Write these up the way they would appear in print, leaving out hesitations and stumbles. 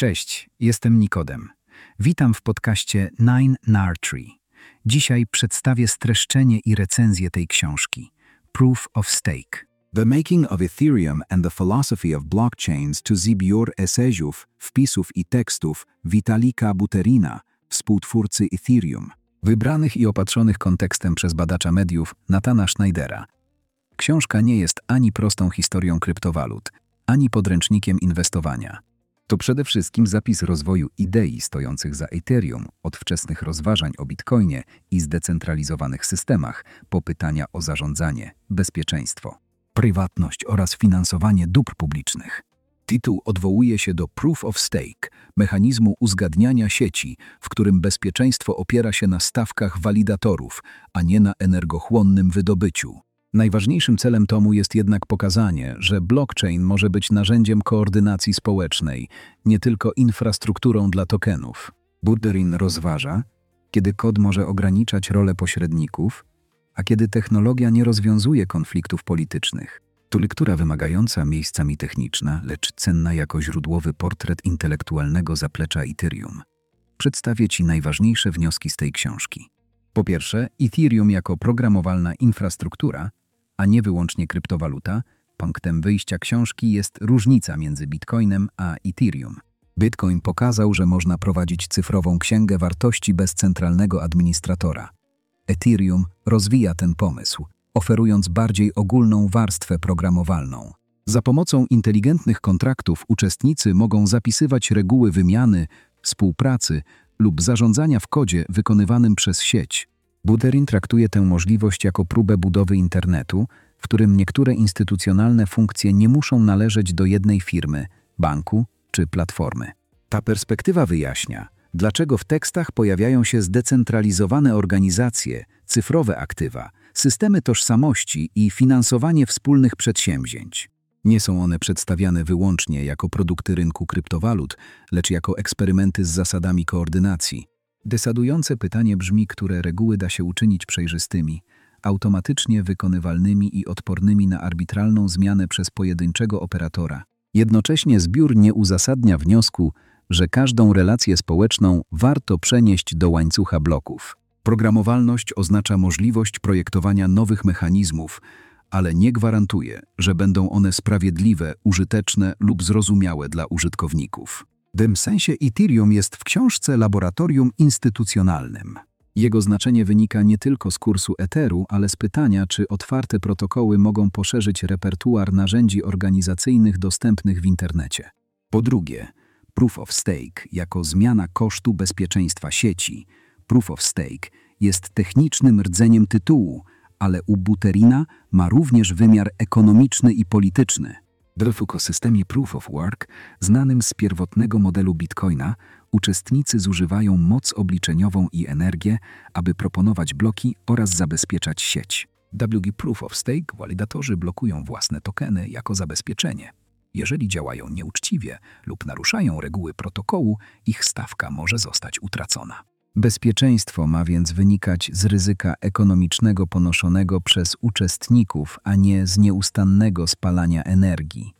Cześć, jestem Nikodem. Witam w podcaście Nine Nar Tree. Dzisiaj przedstawię streszczenie i recenzję tej książki, Proof of Stake. The Making of Ethereum and the Philosophy of Blockchains to zbiór esejów, wpisów i tekstów Witalika Buterina, współtwórcy Ethereum, Wybranych i opatrzonych kontekstem przez badacza mediów Nathana Schneidera. Książka nie jest ani prostą historią kryptowalut, ani podręcznikiem inwestowania. To przede wszystkim zapis rozwoju idei stojących za Ethereum, od wczesnych rozważań o Bitcoinie i zdecentralizowanych systemach, po pytania o zarządzanie, bezpieczeństwo, prywatność oraz finansowanie dóbr publicznych. Tytuł odwołuje się do Proof of Stake, mechanizmu uzgadniania sieci, w którym bezpieczeństwo opiera się na stawkach walidatorów, a nie na energochłonnym wydobyciu. Najważniejszym celem tomu jest jednak pokazanie, że blockchain może być narzędziem koordynacji społecznej, nie tylko infrastrukturą dla tokenów. Buterin rozważa, kiedy kod może ograniczać rolę pośredników, a kiedy technologia nie rozwiązuje konfliktów politycznych. To lektura wymagająca miejscami techniczna, lecz cenna jako źródłowy portret intelektualnego zaplecza Ethereum. Przedstawię Ci najważniejsze wnioski z tej książki. Po pierwsze, Ethereum jako programowalna infrastruktura, a nie wyłącznie kryptowaluta. Punktem wyjścia książki jest różnica między Bitcoinem a Ethereum. Bitcoin pokazał, że można prowadzić cyfrową księgę wartości bez centralnego administratora. Ethereum rozwija ten pomysł, oferując bardziej ogólną warstwę programowalną. Za pomocą inteligentnych kontraktów uczestnicy mogą zapisywać reguły wymiany, współpracy lub zarządzania w kodzie wykonywanym przez sieć. Buterin traktuje tę możliwość jako próbę budowy internetu, w którym niektóre instytucjonalne funkcje nie muszą należeć do jednej firmy, banku czy platformy. Ta perspektywa wyjaśnia, dlaczego w tekstach pojawiają się zdecentralizowane organizacje, cyfrowe aktywa, systemy tożsamości i finansowanie wspólnych przedsięwzięć. Nie są one przedstawiane wyłącznie jako produkty rynku kryptowalut, lecz jako eksperymenty z zasadami koordynacji. Decydujące pytanie brzmi, które reguły da się uczynić przejrzystymi, automatycznie wykonywalnymi i odpornymi na arbitralną zmianę przez pojedynczego operatora. Jednocześnie zbiór nie uzasadnia wniosku, że każdą relację społeczną warto przenieść do łańcucha bloków. Programowalność oznacza możliwość projektowania nowych mechanizmów, ale nie gwarantuje, że będą one sprawiedliwe, użyteczne lub zrozumiałe dla użytkowników. W tym sensie Ethereum jest w książce laboratorium instytucjonalnym. Jego znaczenie wynika nie tylko z kursu Etheru, ale z pytania, czy otwarte protokoły mogą poszerzyć repertuar narzędzi organizacyjnych dostępnych w internecie. Po drugie, Proof of Stake jako zmiana kosztu bezpieczeństwa sieci. Proof of Stake jest technicznym rdzeniem tytułu, ale u Buterina ma również wymiar ekonomiczny i polityczny. W ekosystemie Proof of Work, znanym z pierwotnego modelu Bitcoina, uczestnicy zużywają moc obliczeniową i energię, aby proponować bloki oraz zabezpieczać sieć. W Proof of Stake walidatorzy blokują własne tokeny jako zabezpieczenie. Jeżeli działają nieuczciwie lub naruszają reguły protokołu, ich stawka może zostać utracona. Bezpieczeństwo ma więc wynikać z ryzyka ekonomicznego ponoszonego przez uczestników, a nie z nieustannego spalania energii.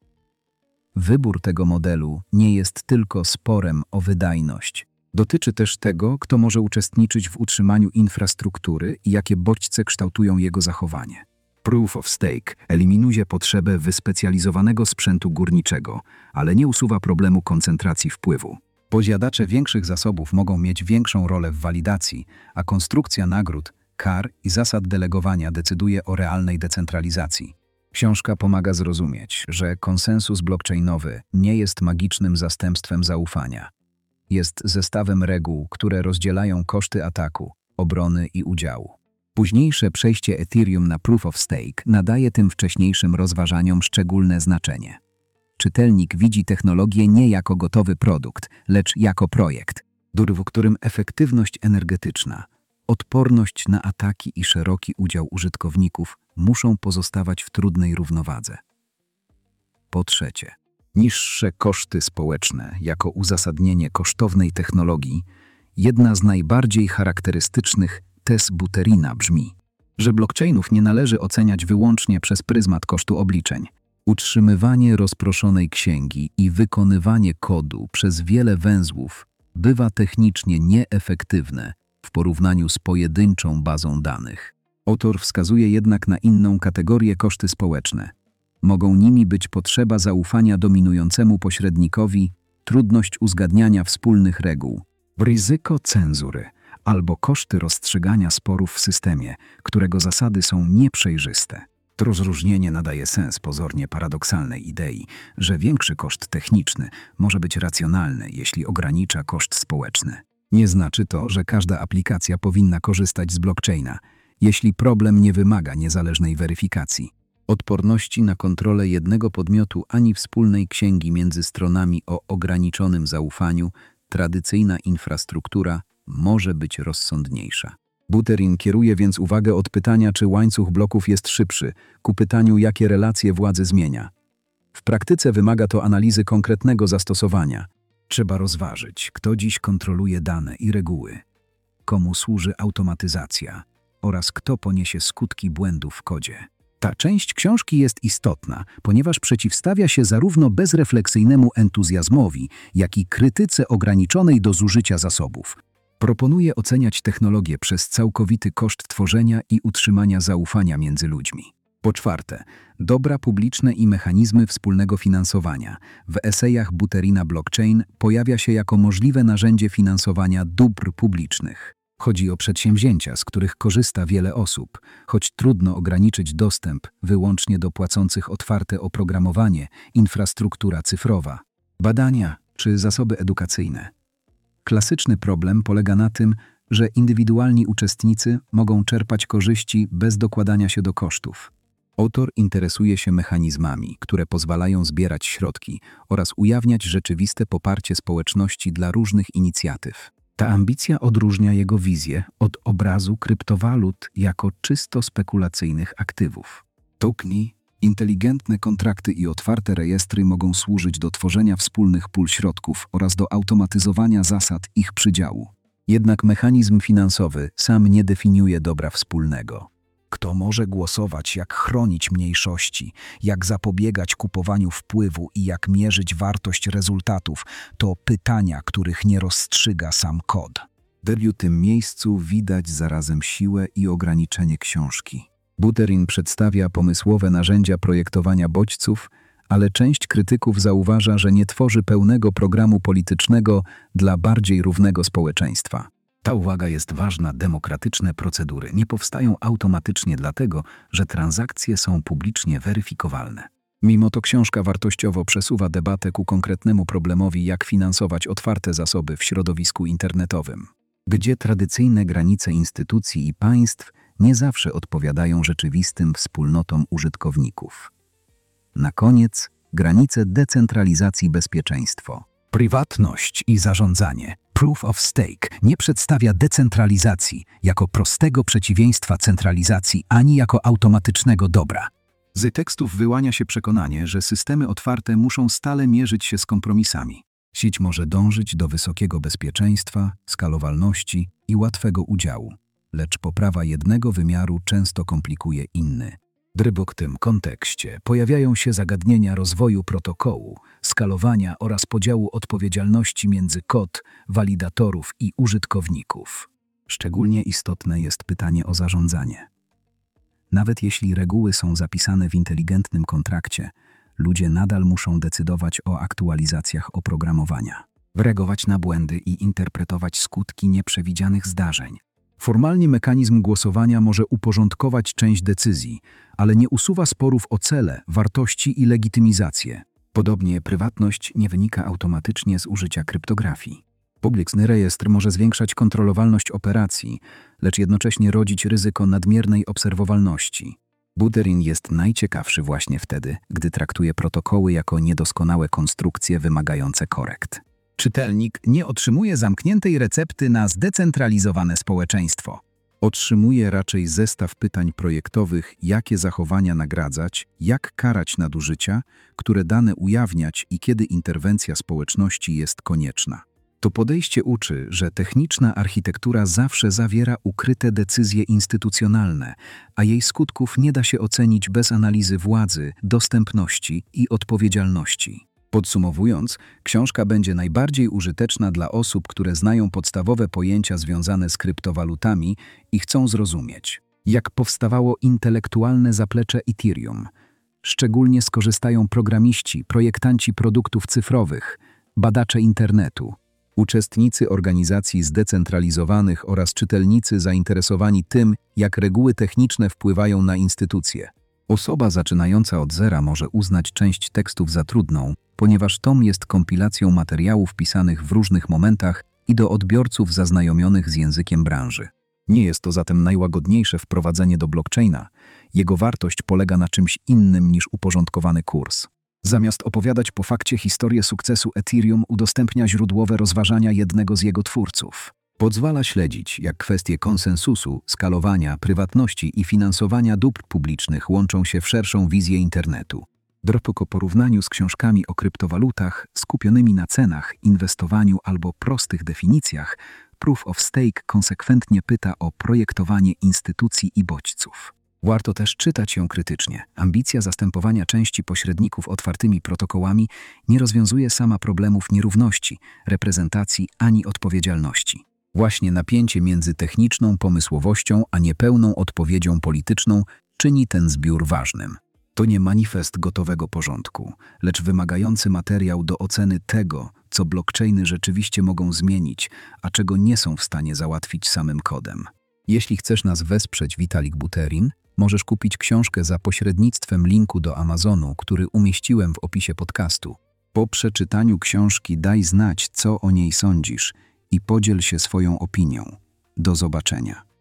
Wybór tego modelu nie jest tylko sporem o wydajność. Dotyczy też tego, kto może uczestniczyć w utrzymaniu infrastruktury i jakie bodźce kształtują jego zachowanie. Proof of Stake eliminuje potrzebę wyspecjalizowanego sprzętu górniczego, ale nie usuwa problemu koncentracji wpływu. Posiadacze większych zasobów mogą mieć większą rolę w walidacji, a konstrukcja nagród, kar i zasad delegowania decyduje o realnej decentralizacji. Książka pomaga zrozumieć, że konsensus blockchainowy nie jest magicznym zastępstwem zaufania. Jest zestawem reguł, które rozdzielają koszty ataku, obrony i udziału. Późniejsze przejście Ethereum na Proof of Stake nadaje tym wcześniejszym rozważaniom szczególne znaczenie. Czytelnik widzi technologię nie jako gotowy produkt, lecz jako projekt, w którym efektywność energetyczna, odporność na ataki i szeroki udział użytkowników muszą pozostawać w trudnej równowadze. Po trzecie, niższe koszty społeczne jako uzasadnienie kosztownej technologii. Jedna z najbardziej charakterystycznych tez Buterina brzmi, że blockchainów nie należy oceniać wyłącznie przez pryzmat kosztu obliczeń. Utrzymywanie rozproszonej księgi i wykonywanie kodu przez wiele węzłów bywa technicznie nieefektywne w porównaniu z pojedynczą bazą danych. Autor wskazuje jednak na inną kategorię: koszty społeczne. Mogą nimi być potrzeba zaufania dominującemu pośrednikowi, trudność uzgadniania wspólnych reguł, ryzyko cenzury albo koszty rozstrzygania sporów w systemie, którego zasady są nieprzejrzyste. To rozróżnienie nadaje sens pozornie paradoksalnej idei, że większy koszt techniczny może być racjonalny, jeśli ogranicza koszt społeczny. Nie znaczy to, że każda aplikacja powinna korzystać z blockchaina, jeśli problem nie wymaga niezależnej weryfikacji, odporności na kontrolę jednego podmiotu ani wspólnej księgi między stronami o ograniczonym zaufaniu. Tradycyjna infrastruktura może być rozsądniejsza. Buterin kieruje więc uwagę od pytania, czy łańcuch bloków jest szybszy, ku pytaniu, jakie relacje władzy zmienia. W praktyce wymaga to analizy konkretnego zastosowania. Trzeba rozważyć, kto dziś kontroluje dane i reguły, komu służy automatyzacja oraz kto poniesie skutki błędów w kodzie. Ta część książki jest istotna, ponieważ przeciwstawia się zarówno bezrefleksyjnemu entuzjazmowi, jak i krytyce ograniczonej do zużycia zasobów. Proponuje oceniać technologię przez całkowity koszt tworzenia i utrzymania zaufania między ludźmi. Po czwarte, dobra publiczne i mechanizmy wspólnego finansowania. W esejach Buterina blockchain pojawia się jako możliwe narzędzie finansowania dóbr publicznych. Chodzi o przedsięwzięcia, z których korzysta wiele osób, choć trudno ograniczyć dostęp wyłącznie do płacących otwarte oprogramowanie, infrastruktura cyfrowa, badania czy zasoby edukacyjne. Klasyczny problem polega na tym, że indywidualni uczestnicy mogą czerpać korzyści bez dokładania się do kosztów. Autor interesuje się mechanizmami, które pozwalają zbierać środki oraz ujawniać rzeczywiste poparcie społeczności dla różnych inicjatyw. Ta ambicja odróżnia jego wizję od obrazu kryptowalut jako czysto spekulacyjnych aktywów. Tokeny, inteligentne kontrakty i otwarte rejestry mogą służyć do tworzenia wspólnych pól środków oraz do automatyzowania zasad ich przydziału. Jednak mechanizm finansowy sam nie definiuje dobra wspólnego. Kto może głosować, jak chronić mniejszości, jak zapobiegać kupowaniu wpływu i jak mierzyć wartość rezultatów, to pytania, których nie rozstrzyga sam kod. W tym miejscu widać zarazem siłę i ograniczenie książki. Buterin przedstawia pomysłowe narzędzia projektowania bodźców, ale część krytyków zauważa, że nie tworzy pełnego programu politycznego dla bardziej równego społeczeństwa. Ta uwaga jest ważna. Demokratyczne procedury nie powstają automatycznie dlatego, że transakcje są publicznie weryfikowalne. Mimo to książka wartościowo przesuwa debatę ku konkretnemu problemowi, jak finansować otwarte zasoby w środowisku internetowym, gdzie tradycyjne granice instytucji i państw nie zawsze odpowiadają rzeczywistym wspólnotom użytkowników. Na koniec granice decentralizacji, bezpieczeństwo. Prywatność i zarządzanie. Proof of Stake nie przedstawia decentralizacji jako prostego przeciwieństwa centralizacji ani jako automatycznego dobra. Z tekstów wyłania się przekonanie, że systemy otwarte muszą stale mierzyć się z kompromisami. Sieć może dążyć do wysokiego bezpieczeństwa, skalowalności i łatwego udziału, lecz poprawa jednego wymiaru często komplikuje inny. W tym kontekście pojawiają się zagadnienia rozwoju protokołu, skalowania oraz podziału odpowiedzialności między kod, walidatorów i użytkowników. Szczególnie istotne jest pytanie o zarządzanie. Nawet jeśli reguły są zapisane w inteligentnym kontrakcie, ludzie nadal muszą decydować o aktualizacjach oprogramowania, reagować na błędy i interpretować skutki nieprzewidzianych zdarzeń. Formalnie mechanizm głosowania może uporządkować część decyzji, ale nie usuwa sporów o cele, wartości i legitymizację. Podobnie prywatność nie wynika automatycznie z użycia kryptografii. Publiczny rejestr może zwiększać kontrolowalność operacji, lecz jednocześnie rodzić ryzyko nadmiernej obserwowalności. Buterin jest najciekawszy właśnie wtedy, gdy traktuje protokoły jako niedoskonałe konstrukcje wymagające korekt. Czytelnik nie otrzymuje zamkniętej recepty na zdecentralizowane społeczeństwo. Otrzymuje raczej zestaw pytań projektowych, jakie zachowania nagradzać, jak karać nadużycia, które dane ujawniać i kiedy interwencja społeczności jest konieczna. To podejście uczy, że techniczna architektura zawsze zawiera ukryte decyzje instytucjonalne, a jej skutków nie da się ocenić bez analizy władzy, dostępności i odpowiedzialności. Podsumowując, książka będzie najbardziej użyteczna dla osób, które znają podstawowe pojęcia związane z kryptowalutami i chcą zrozumieć, jak powstawało intelektualne zaplecze Ethereum. Szczególnie skorzystają programiści, projektanci produktów cyfrowych, badacze internetu, uczestnicy organizacji zdecentralizowanych oraz czytelnicy zainteresowani tym, jak reguły techniczne wpływają na instytucje. Osoba zaczynająca od zera może uznać część tekstów za trudną, ponieważ tom jest kompilacją materiałów pisanych w różnych momentach i do odbiorców zaznajomionych z językiem branży. Nie jest to zatem najłagodniejsze wprowadzenie do blockchaina. Jego wartość polega na czymś innym niż uporządkowany kurs. Zamiast opowiadać po fakcie historię sukcesu Ethereum, udostępnia źródłowe rozważania jednego z jego twórców. Pozwala śledzić, jak kwestie konsensusu, skalowania, prywatności i finansowania dóbr publicznych łączą się w szerszą wizję internetu. Po porównaniu z książkami o kryptowalutach skupionymi na cenach, inwestowaniu albo prostych definicjach, Proof of Stake konsekwentnie pyta o projektowanie instytucji i bodźców. Warto też czytać ją krytycznie. Ambicja zastępowania części pośredników otwartymi protokołami nie rozwiązuje sama problemów nierówności, reprezentacji ani odpowiedzialności. Właśnie napięcie między techniczną pomysłowością a niepełną odpowiedzią polityczną czyni ten zbiór ważnym. To nie manifest gotowego porządku, lecz wymagający materiał do oceny tego, co blockchainy rzeczywiście mogą zmienić, a czego nie są w stanie załatwić samym kodem. Jeśli chcesz nas wesprzeć, Vitalik Buterin, możesz kupić książkę za pośrednictwem linku do Amazonu, który umieściłem w opisie podcastu. Po przeczytaniu książki daj znać, co o niej sądzisz i podziel się swoją opinią. Do zobaczenia.